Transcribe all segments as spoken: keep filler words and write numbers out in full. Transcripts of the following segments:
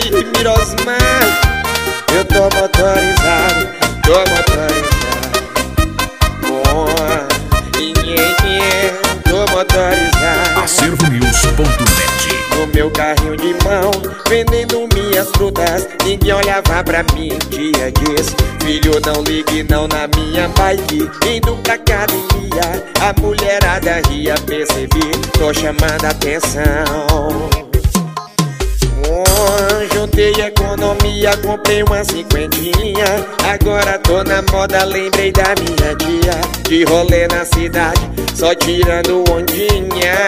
Aí, Mirosmar, eu tô motorizado, tô motorizado. Oh, inhê, tô motorizado. Acervo News ponto net. No meu carrinho de mão, vendendo minhas frutas, ninguém olhava pra mim, dia diz: filho, não ligue não na minha bike. Indo pra academia, a mulherada ria, percebi, tô chamando a atenção. Oh, juntei economia, comprei uma cinquentinha. Agora tô na moda, lembrei da minha tia. De rolê na cidade, só tirando ondinha.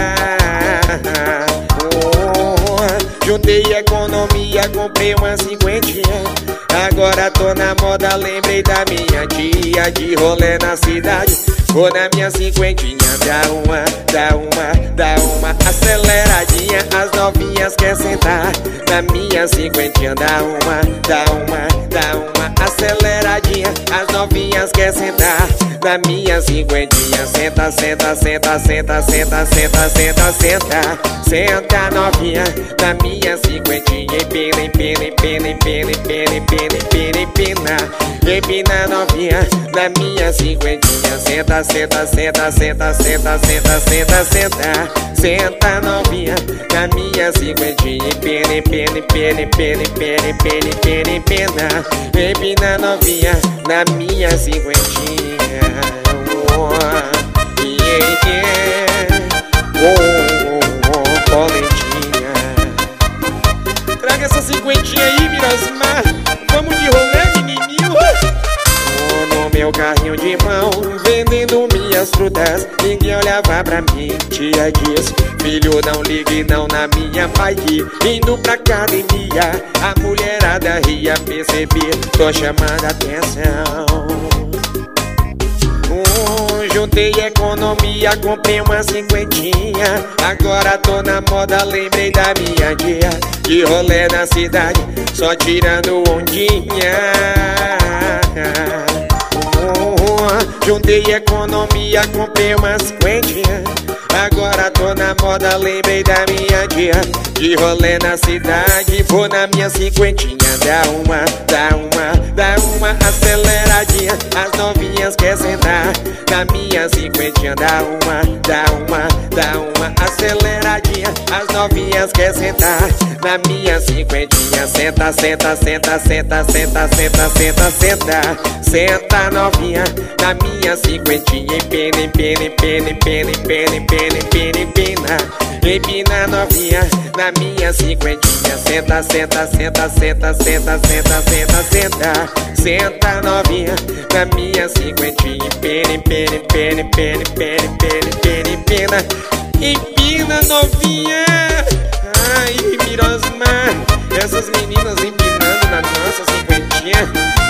Oh, juntei economia, comprei uma cinquentinha. Agora tô na moda, lembrei da minha tia. De rolê na cidade, vou na minha cinquentinha. Dá uma, dá uma, dá uma aceleradinha. As novinhas quer sentar na minha cinquentinha. Dá uma, dá uma, dá uma aceleradinha. As novinhas quer sentar na minha cinquentinha. Senta, senta, senta, senta, senta, senta, senta, senta. Senta novinha na minha cinquentinha. Empina, empina, empina, empina, empina, empina, empina, empina. Empina novinha na minha cinquentinha. Senta, senta, senta, senta, senta, senta, senta, senta. Senta novinha na minha cinquentinha. Empina, empina, empina, empina, empina, empina, empina, empina. Empina novinha na minha cinquentinha. Oh, yeah, yeah. Oh, oh, oh, polentinha. Traga essa cinquentinha aí, Mirosmar. Vamos de rolê, menininho. Oh, no meu carrinho de mão, vendendo minhas frutas, ninguém olhava pra mim, tia diz: filho, não ligue não na minha bike. Indo pra academia, a mulherada ria, percebi, tô chamando a atenção. Oh, juntei economia, comprei uma cinquentinha. Agora tô na moda, lembrei da minha tia. De rolê na cidade, só tirando ondinha. Oh, juntei economia, comprei uma cinquentinha. Agora tô na moda, lembrei da minha tia. De rolê na cidade, vou na minha cinquentinha. Dá uma, dá uma, dá uma aceleradinha. As novinhas quer sentar na minha cinquentinha. Dá uma, dá uma, dá uma aceleradinha. As novinhas quer sentar na minha cinquentinha. Senta, senta, senta, senta, senta, senta, senta, senta. Senta novinha na minha cinquentinha. Empina, empina, empina, empina, empina, empina, empina, empina. Empina novinha na minha cinquentinha. Senta, senta, senta, senta, senta, senta, senta, senta. Senta novinha na minha cinquentinha. Empina, empina, empina, empina, empina, empina, empina, empina. Empina novinha. Ai, Mirosmar, essas meninas empinando na nossa cinquentinha.